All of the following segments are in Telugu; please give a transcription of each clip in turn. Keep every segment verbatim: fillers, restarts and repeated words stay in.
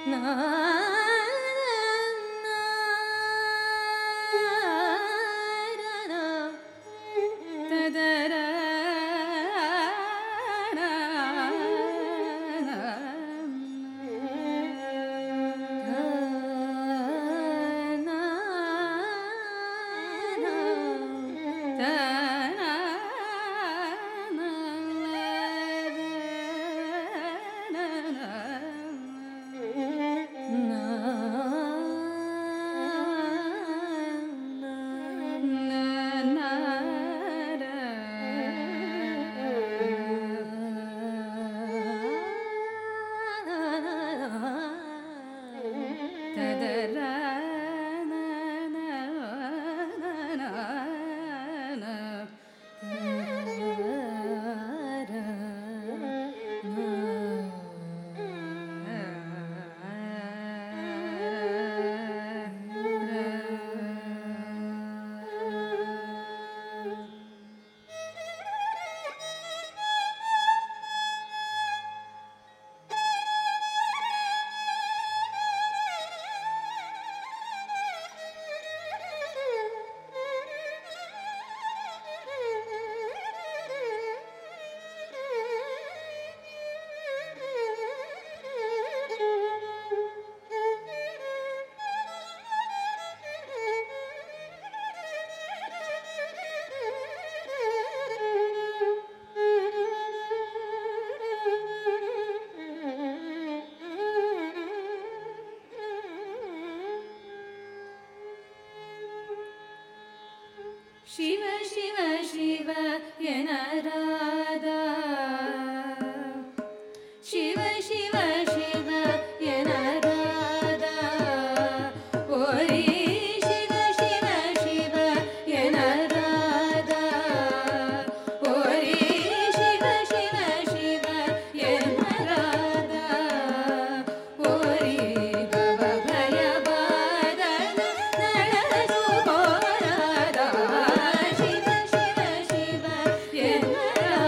ಶಿವ ಶಿವ ಶಿವ ಎನರಾದ ಶಿವ ಶಿವ ಶಿವ ಎನರಾದ ಓರಿ ಶಿವ ಶಿವ ಶಿವ ಎನರಾದ ಓರಿ ಶಿವ ಶಿವ ಶಿವ ಎನರಾದ ಓರಿ ಭವ ಭಯ ಬಾದನ ನಳಸು ಕೋರದ ಶಿವ ಶಿವ ಶಿವ ಎನರಾದ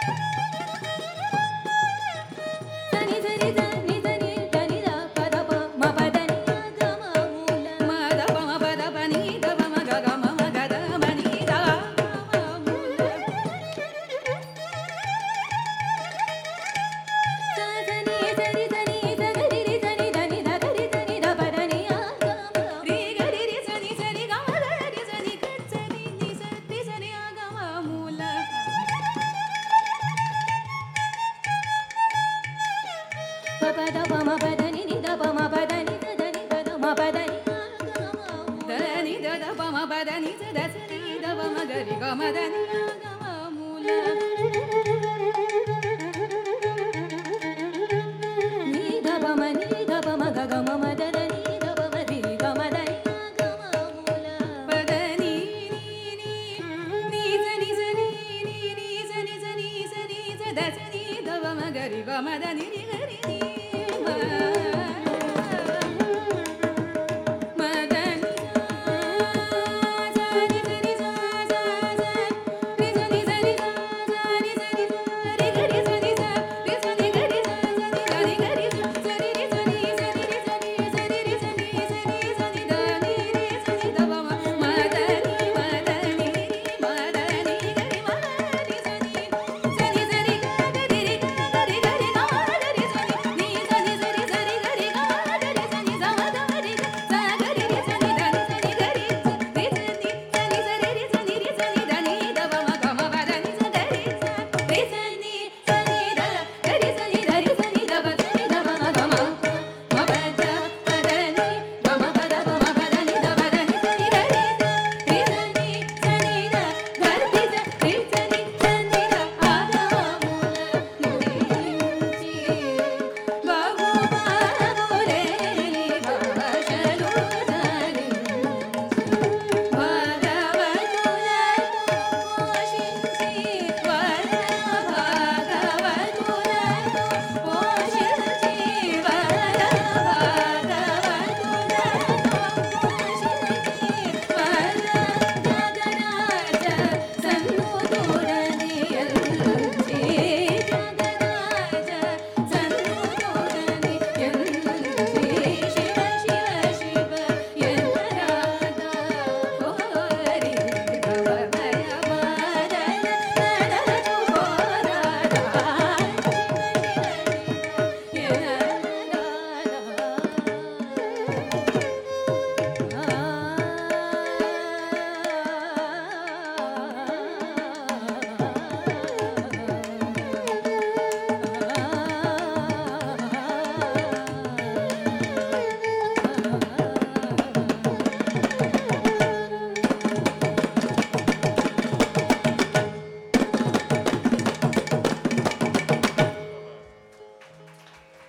సని సని సని సని దని ద పద ప మ పద ని గ మ మూల మ ద ప మ పద ప ని ద ప మ గ గ మ మ గ ద మ ని ద మ మూల స సని సని సని స గ రి రి సని దని ద గ రి సని ద పద ని ఆ గ మ రి గ రి రి సని సని గ మ ద రి సని గ సని ని స రి సని ఆ గ మ మూల ప పద ప మ పద ని ని ద ప మ పద ని ద ద ని ద ద మ పద ని ఆ గ మ ద ని ద ద ప మ పద ని స ద స ని ద ప మ గ రి గ మ ద ని ఆ గ మ మూల ని ద ప మ ని ద ప మ గ గ మ మ ద ద ని ద ప మ రి రి గ మ ద ని ఆ గ మ మూల పద ని ని ని ని స ని స ని ని ని స ని స ని స ని స ద స ని ద ప మ గ రి గ మ ద ని రి గ రి ని మ